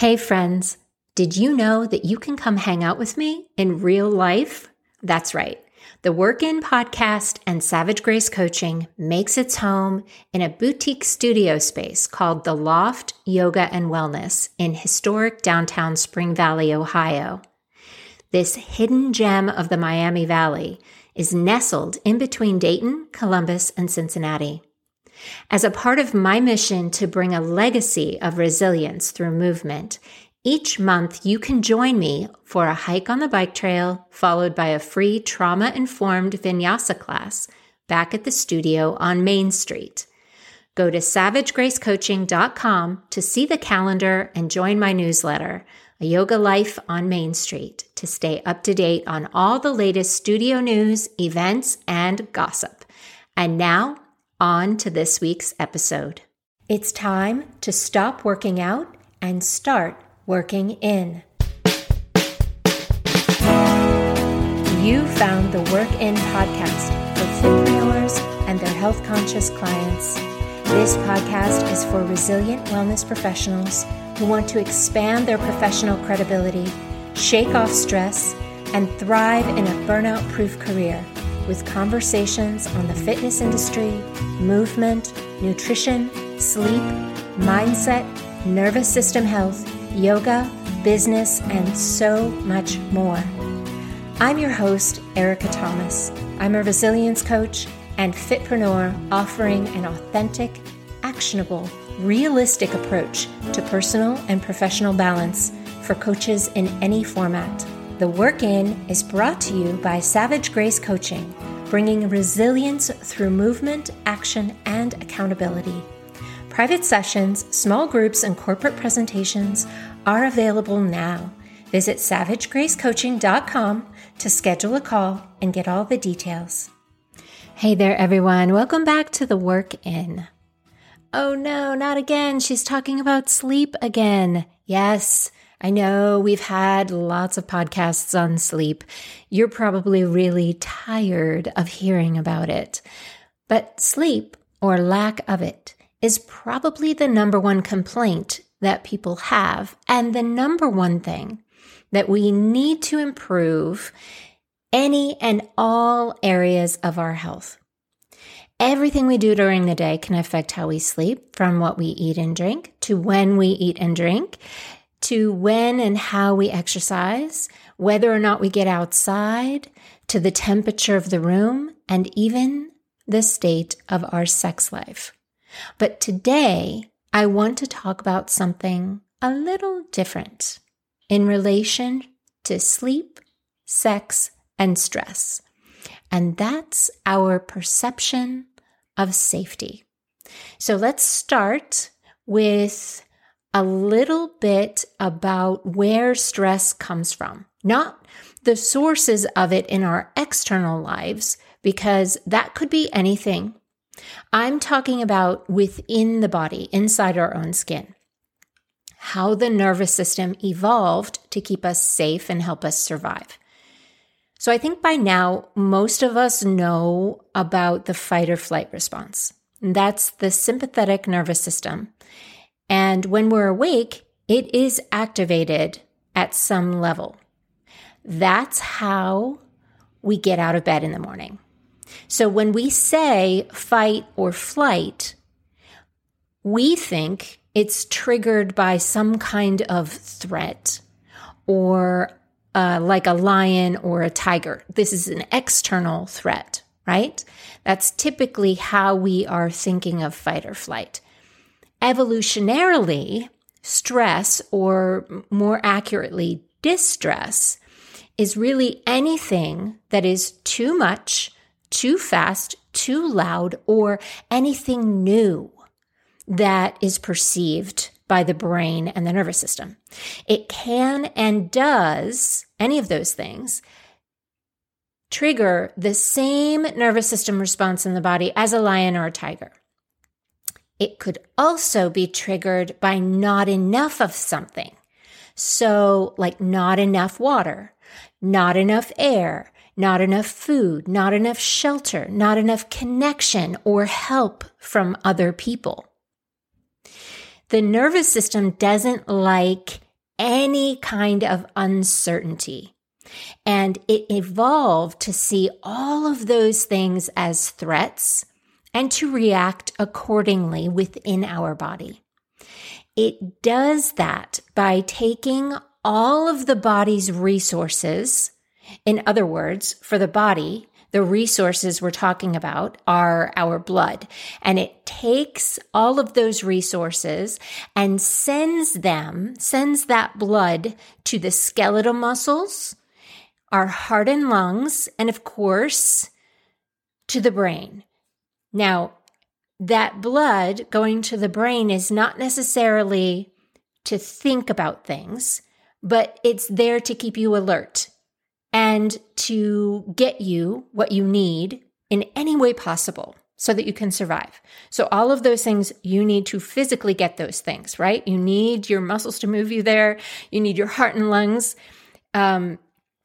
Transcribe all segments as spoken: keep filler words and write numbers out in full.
Hey friends, did you know that you can come hang out with me in real life? That's right. The Work In podcast and Savage Grace Coaching makes its home in a boutique studio space called The Loft Yoga and Wellness in historic downtown Spring Valley, Ohio. This hidden gem of the Miami Valley is nestled in between Dayton, Columbus, and Cincinnati. As a part of my mission to bring a legacy of resilience through movement, each month you can join me for a hike on the bike trail, followed by a free trauma-informed vinyasa class back at the studio on Main Street. Go to savage grace coaching dot com to see the calendar and join my newsletter, A Yoga Life on Main Street, to stay up to date on all the latest studio news, events, and gossip. And now, on to this week's episode. It's time to stop working out and start working in. You found the Work In podcast for fitpreneurs and their health-conscious clients. This podcast is for resilient wellness professionals who want to expand their professional credibility, shake off stress, and thrive in a burnout-proof career with conversations on the fitness industry, movement, nutrition, sleep, mindset, nervous system health, yoga, business, and so much more. I'm your host, Erica Thomas. I'm a resilience coach and fitpreneur offering an authentic, actionable, realistic approach to personal and professional balance for coaches in any format. The Work In is brought to you by Savage Grace Coaching, bringing resilience through movement, action, and accountability. Private sessions, small groups, and corporate presentations are available now. Visit savage grace coaching dot com to schedule a call and get all the details. Hey there, everyone. Welcome back to The Work In. Oh no, not again. She's talking about sleep again. Yes, I know we've had lots of podcasts on sleep. You're probably really tired of hearing about it. But sleep, or lack of it, is probably the number one complaint that people have, and the number one thing that we need to improve any and all areas of our health. Everything we do during the day can affect how we sleep, from what we eat and drink, to when we eat and drink, to when and how we exercise, whether or not we get outside, to the temperature of the room, and even the state of our sex life. But today, I want to talk about something a little different in relation to sleep, sex, and stress. And that's our perception of safety. So let's start with a little bit about where stress comes from. Not the sources of it in our external lives, because that could be anything. I'm talking about within the body, inside our own skin. How the nervous system evolved to keep us safe and help us survive. So I think by now, most of us know about the fight or flight response. That's the sympathetic nervous system. And when we're awake, it is activated at some level. That's how we get out of bed in the morning. So when we say fight or flight, we think it's triggered by some kind of threat, or uh, like a lion or a tiger. This is an external threat, right? That's typically how we are thinking of fight or flight. Evolutionarily, stress, or more accurately, distress, is really anything that is too much, too fast, too loud, or anything new that is perceived by the brain and the nervous system. It can and does, any of those things, trigger the same nervous system response in the body as a lion or a tiger. It could also be triggered by not enough of something. So, like not enough water, not enough air, not enough food, not enough shelter, not enough connection or help from other people. The nervous system doesn't like any kind of uncertainty. And it evolved to see all of those things as threats and to react accordingly within our body. It does that by taking all of the body's resources. In other words, for the body, the resources we're talking about are our blood. And it takes all of those resources and sends them, sends that blood to the skeletal muscles, our heart and lungs, and of course, to the brain. Now, that blood going to the brain is not necessarily to think about things, but it's there to keep you alert and to get you what you need in any way possible so that you can survive. So all of those things, you need to physically get those things, right? You need your muscles to move you there. You need your heart and lungs um,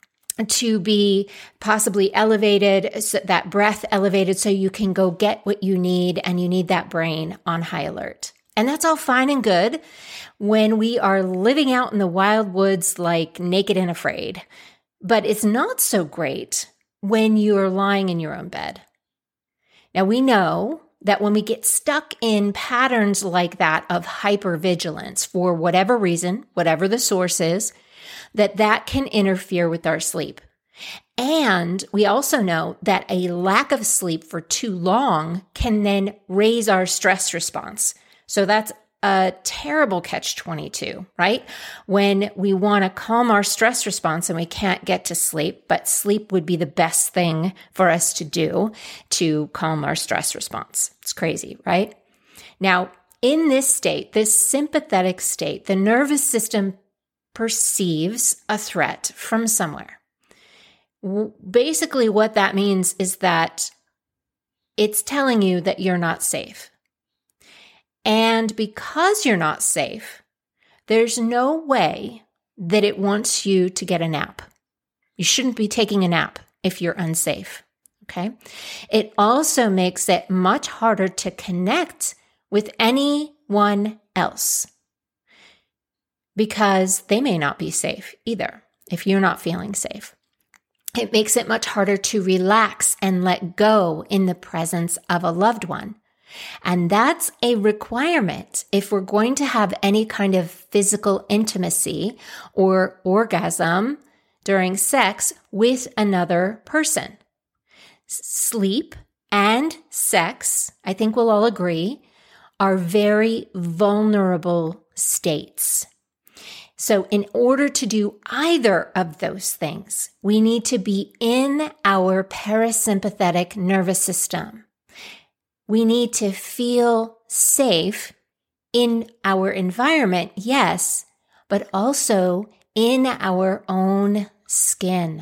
to be possibly elevated, so that breath elevated so you can go get what you need, and you need that brain on high alert. And that's all fine and good when we are living out in the wild woods like naked and afraid. But it's not so great when you're lying in your own bed. Now, we know that when we get stuck in patterns like that of hypervigilance for whatever reason, whatever the source is, that that can interfere with our sleep. And we also know that a lack of sleep for too long can then raise our stress response. So that's a terrible catch twenty-two, right? When we want to calm our stress response and we can't get to sleep, but sleep would be the best thing for us to do to calm our stress response. It's crazy, right? Now, in this state, this sympathetic state, the nervous system perceives a threat from somewhere. Basically, what that means is that it's telling you that you're not safe. And because you're not safe, there's no way that it wants you to get a nap. You shouldn't be taking a nap if you're unsafe, okay? It also makes it much harder to connect with anyone else because they may not be safe either if you're not feeling safe. It makes it much harder to relax and let go in the presence of a loved one. And that's a requirement if we're going to have any kind of physical intimacy or orgasm during sex with another person. Sleep and sex, I think we'll all agree, are very vulnerable states. So in order to do either of those things, we need to be in our parasympathetic nervous system. We need to feel safe in our environment, yes, but also in our own skin.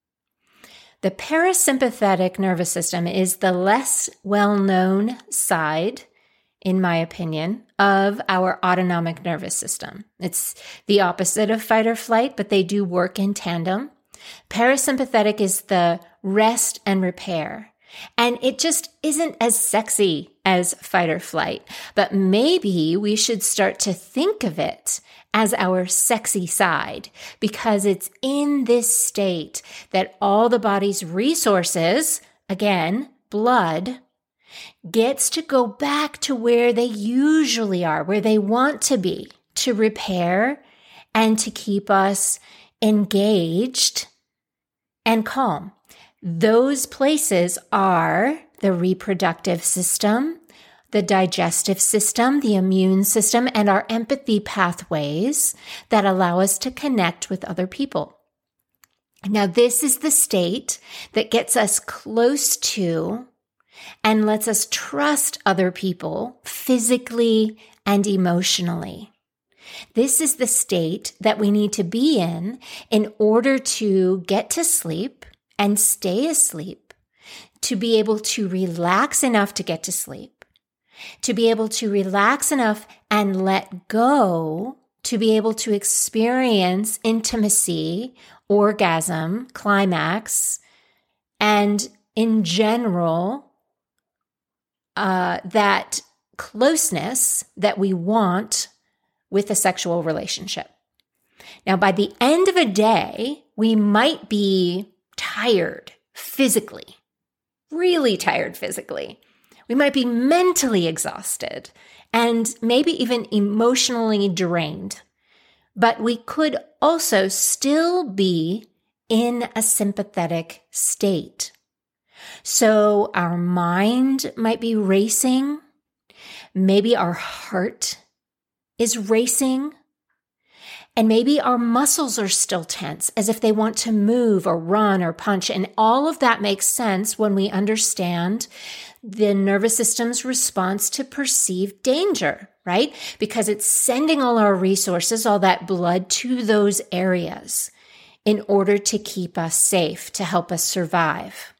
The parasympathetic nervous system is the less well-known side, in my opinion, of our autonomic nervous system. It's the opposite of fight or flight, but they do work in tandem. Parasympathetic is the rest and repair. And it just isn't as sexy as fight or flight, but maybe we should start to think of it as our sexy side, because it's in this state that all the body's resources, again, blood, gets to go back to where they usually are, where they want to be, to repair and to keep us engaged and calm. Those places are the reproductive system, the digestive system, the immune system, and our empathy pathways that allow us to connect with other people. Now, this is the state that gets us close to and lets us trust other people physically and emotionally. This is the state that we need to be in in order to get to sleep and stay asleep, to be able to relax enough to get to sleep, to be able to relax enough and let go, to be able to experience intimacy, orgasm, climax, and in general, uh, that closeness that we want with a sexual relationship. Now, by the end of a day, we might be tired physically, really tired physically. We might be mentally exhausted and maybe even emotionally drained. But we could also still be in a sympathetic state. So our mind might be racing. Maybe our heart is racing. And maybe our muscles are still tense, as if they want to move or run or punch. And all of that makes sense when we understand the nervous system's response to perceived danger, right? Because it's sending all our resources, all that blood to those areas in order to keep us safe, to help us survive.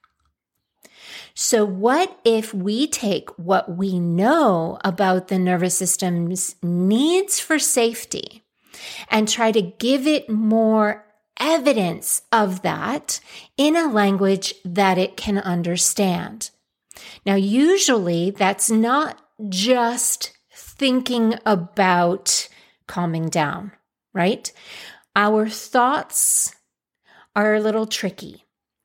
So what if we take what we know about the nervous system's needs for safety and try to give it more evidence of that in a language that it can understand? Now, usually that's not just thinking about calming down, right? Our thoughts are a little tricky.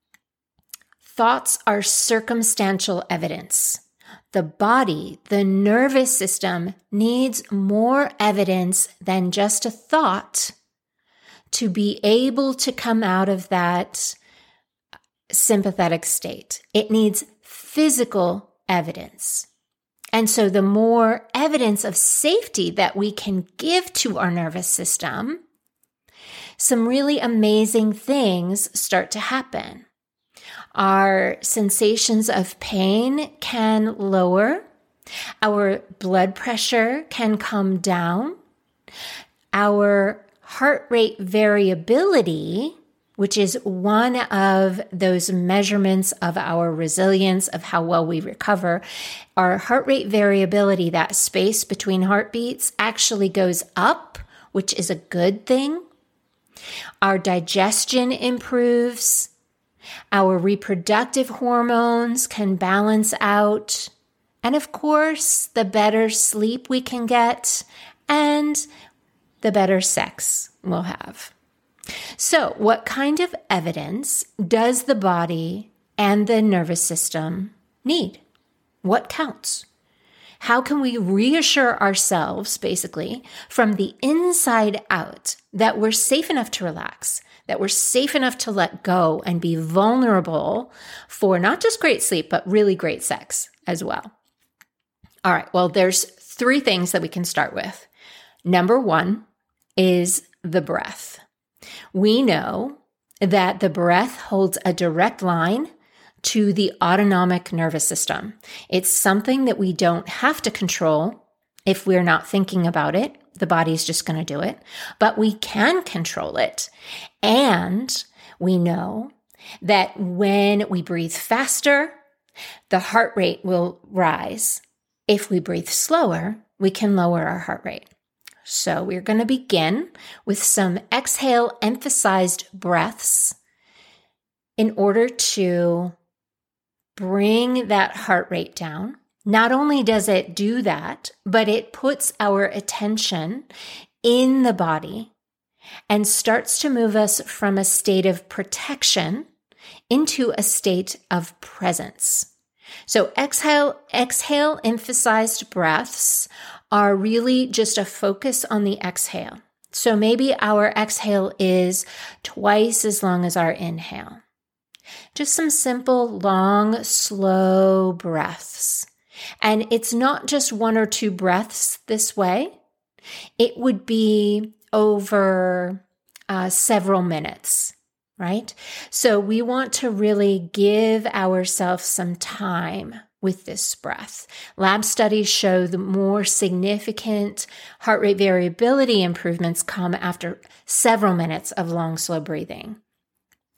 Thoughts are circumstantial evidence. The body, the nervous system, needs more evidence than just a thought to be able to come out of that sympathetic state. It needs physical evidence. And so the more evidence of safety that we can give to our nervous system, some really amazing things start to happen. Our sensations of pain can lower. Our blood pressure can come down. Our heart rate variability, which is one of those measurements of our resilience, of how well we recover, our heart rate variability, that space between heartbeats, actually goes up, which is a good thing. Our digestion improves. Our reproductive hormones can balance out. And of course, the better sleep we can get and the better sex we'll have. So, what kind of evidence does the body and the nervous system need? What counts? How can we reassure ourselves, basically, from the inside out that we're safe enough to relax, that we're safe enough to let go and be vulnerable for not just great sleep, but really great sex as well? All right, well, there's three things that we can start with. Number one is the breath. We know that the breath holds a direct line to the autonomic nervous system. It's something that we don't have to control if we're not thinking about it. The body's just going to do it, but we can control it. And we know that when we breathe faster, the heart rate will rise. If we breathe slower, we can lower our heart rate. So we're going to begin with some exhale emphasized breaths in order to bring that heart rate down. Not only does it do that, but it puts our attention in the body and starts to move us from a state of protection into a state of presence. So exhale, exhale emphasized breaths are really just a focus on the exhale. So maybe our exhale is twice as long as our inhale. Just some simple, long, slow breaths. And it's not just one or two breaths this way. It would be over uh, several minutes, right? So we want to really give ourselves some time with this breath. Lab studies show the more significant heart rate variability improvements come after several minutes of long, slow breathing.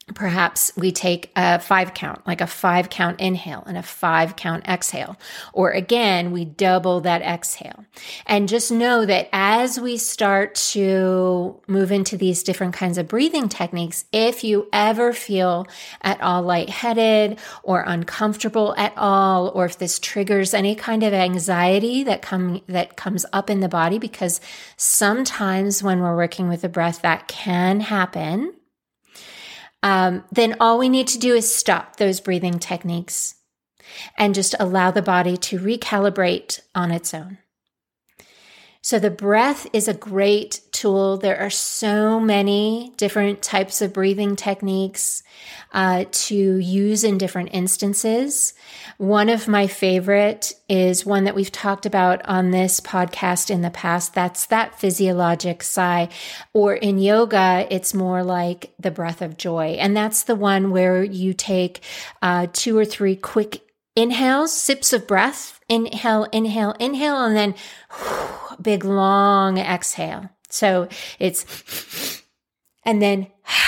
Perhaps we take a five count, like a five count inhale and a five count exhale. Or again, we double that exhale. And just know that as we start to move into these different kinds of breathing techniques, if you ever feel at all lightheaded or uncomfortable at all, or if this triggers any kind of anxiety that come that comes up in the body, because sometimes when we're working with the breath, that can happen. Um, then all we need to do is stop those breathing techniques and just allow the body to recalibrate on its own. So the breath is a great tool. There are so many different types of breathing techniques uh, to use in different instances. One of my favorite is one that we've talked about on this podcast in the past. That's that physiologic sigh. Or in yoga, it's more like the breath of joy. And that's the one where you take uh, two or three quick inhales, sips of breath, inhale, inhale, inhale, and then whew, big long exhale. So it's, and then,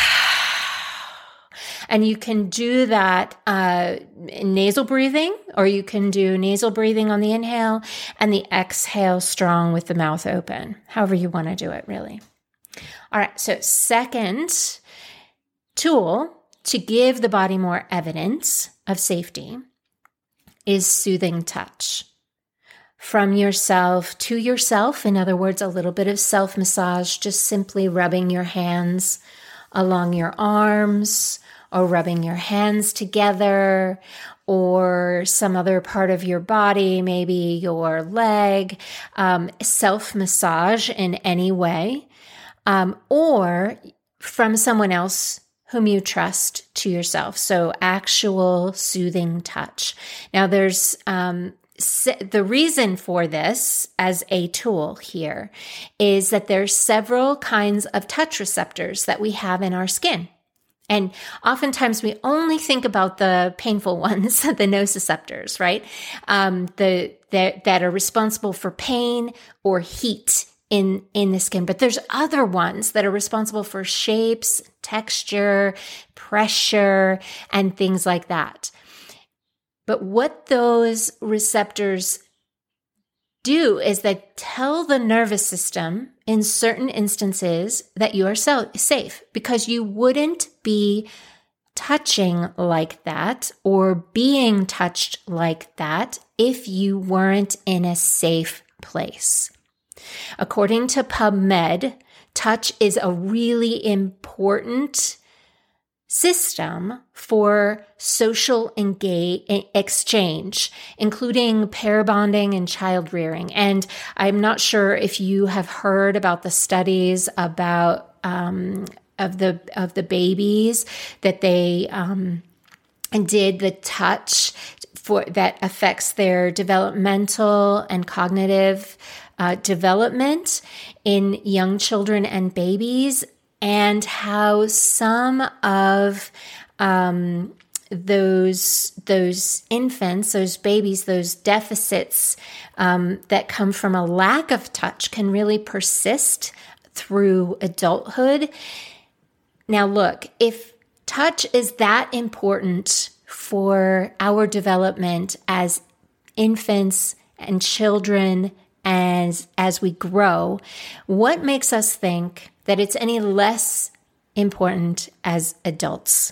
and you can do that uh, in nasal breathing, or you can do nasal breathing on the inhale and the exhale strong with the mouth open, however you want to do it, really. All right, so second tool to give the body more evidence of safety is soothing touch. From yourself to yourself, in other words, a little bit of self-massage, just simply rubbing your hands along your arms, or rubbing your hands together, or some other part of your body, maybe your leg, um, self-massage in any way, um, or from someone else whom you trust to yourself. So actual soothing touch. Now there's, um, the reason for this as a tool here is that there's several kinds of touch receptors that we have in our skin. And oftentimes we only think about the painful ones, the nociceptors, right? Um, the, the, that are responsible for pain or heat in, in the skin. But there's other ones that are responsible for shapes, texture, pressure, and things like that. But what those receptors do is they tell the nervous system in certain instances that you are so safe, because you wouldn't be touching like that or being touched like that if you weren't in a safe place. According to PubMed, touch is a really important system for social engage, exchange, including pair bonding and child rearing. And I'm not sure if you have heard about the studies about um, of the of the babies that they um, did the touch for that affects their developmental and cognitive uh, development in young children and babies, and how some of um, those those infants, those babies, those deficits um, that come from a lack of touch can really persist through adulthood. Now, look, if touch is that important for our development as infants and children as as we grow, what makes us think that it's any less important as adults?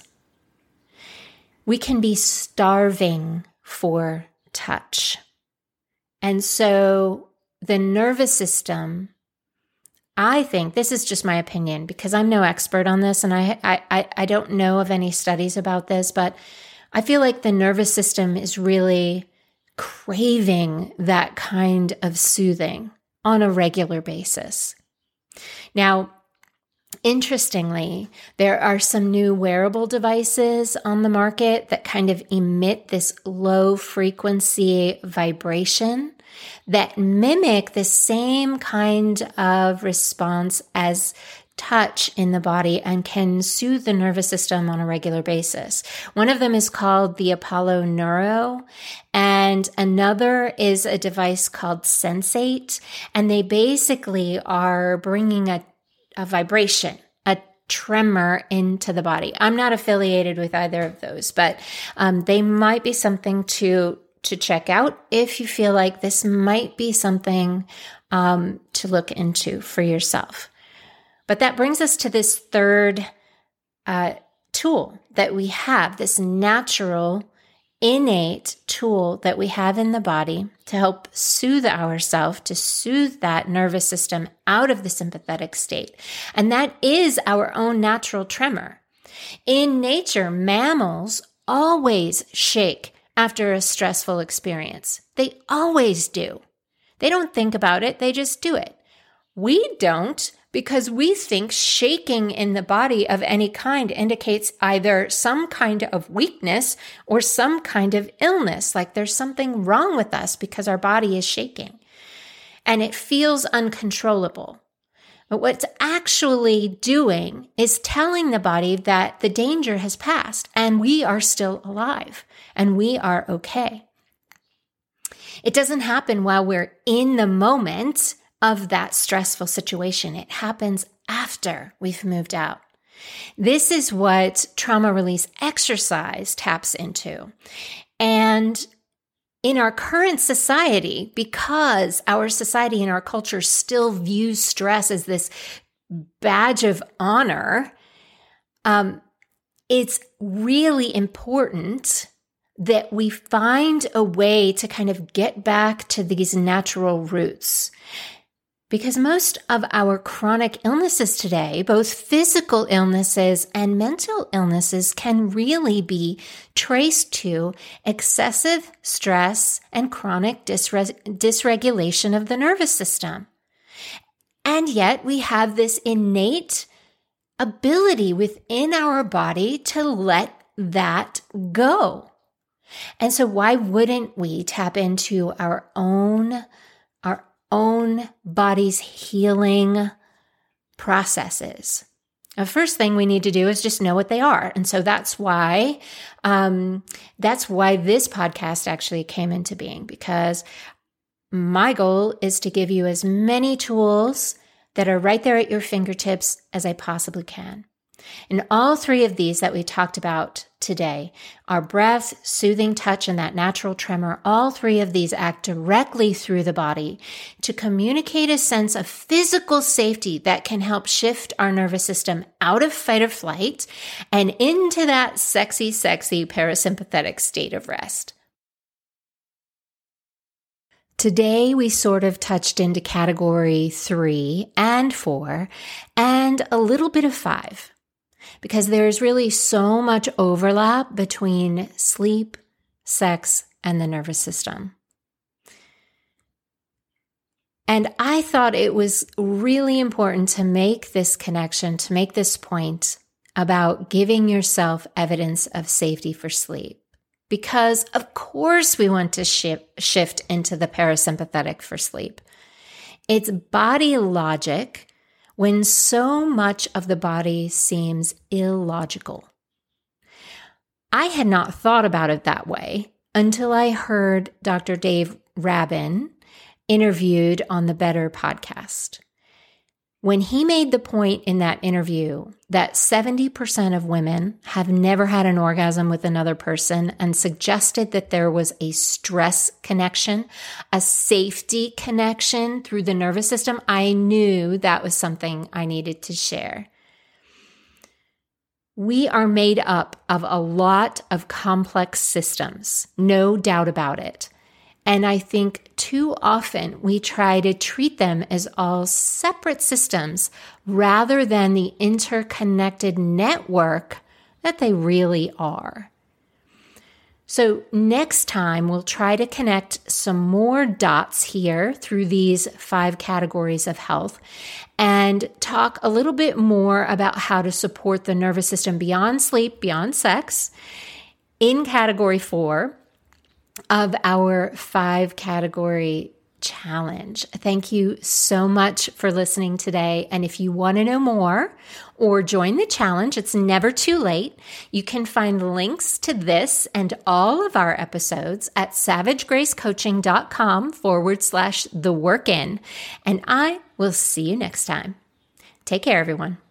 We can be starving for touch. And so the nervous system, I think, this is just my opinion because I'm no expert on this and I, I, I don't know of any studies about this, but I feel like the nervous system is really craving that kind of soothing on a regular basis. Now, interestingly, there are some new wearable devices on the market that kind of emit this low frequency vibration that mimic the same kind of response as touch in the body and can soothe the nervous system on a regular basis. One of them is called the Apollo Neuro, and another is a device called Sensate, and they basically are bringing a, a vibration, a tremor into the body. I'm not affiliated with either of those, but um, they might be something to to check out if you feel like this might be something um, to look into for yourself. But that brings us to this third uh, tool that we have, this natural, innate tool that we have in the body to help soothe ourselves, to soothe that nervous system out of the sympathetic state. And that is our own natural tremor. In nature, mammals always shake after a stressful experience. They always do. They don't think about it, they just do it. We don't, because we think shaking in the body of any kind indicates either some kind of weakness or some kind of illness, like there's something wrong with us because our body is shaking. And it feels uncontrollable. But what it's actually doing is telling the body that the danger has passed and we are still alive and we are okay. It doesn't happen while we're in the moment of that stressful situation. It happens after we've moved out. This is what trauma release exercise taps into. And in our current society, because our society and our culture still views stress as this badge of honor, um, it's really important that we find a way to kind of get back to these natural roots. Because most of our chronic illnesses today, both physical illnesses and mental illnesses, can really be traced to excessive stress and chronic dysre- dysregulation of the nervous system. And yet we have this innate ability within our body to let that go. And so why wouldn't we tap into our own, our own body's healing processes? The first thing we need to do is just know what they are. And so that's why, um, that's why this podcast actually came into being, because my goal is to give you as many tools that are right there at your fingertips as I possibly can. And all three of these that we talked about today, our breath, soothing touch, and that natural tremor, all three of these act directly through the body to communicate a sense of physical safety that can help shift our nervous system out of fight or flight and into that sexy, sexy parasympathetic state of rest. Today, we sort of touched into category three and four and a little bit of five, because there's really so much overlap between sleep, sex, and the nervous system. And I thought it was really important to make this connection, to make this point about giving yourself evidence of safety for sleep. Because of course we want to shift, shift into the parasympathetic for sleep. It's body logic when so much of the body seems illogical. I had not thought about it that way until I heard Doctor Dave Rabin interviewed on the Better podcast. When he made the point in that interview that seventy percent of women have never had an orgasm with another person and suggested that there was a stress connection, a safety connection through the nervous system, I knew that was something I needed to share. We are made up of a lot of complex systems, no doubt about it. And I think too often we try to treat them as all separate systems rather than the interconnected network that they really are. So next time we'll try to connect some more dots here through these five categories of health and talk a little bit more about how to support the nervous system beyond sleep, beyond sex, in category four of our five category challenge. Thank you so much for listening today. And if you want to know more or join the challenge, it's never too late. You can find links to this and all of our episodes at savagegracecoaching.com forward slash the work in. And I will see you next time. Take care, everyone.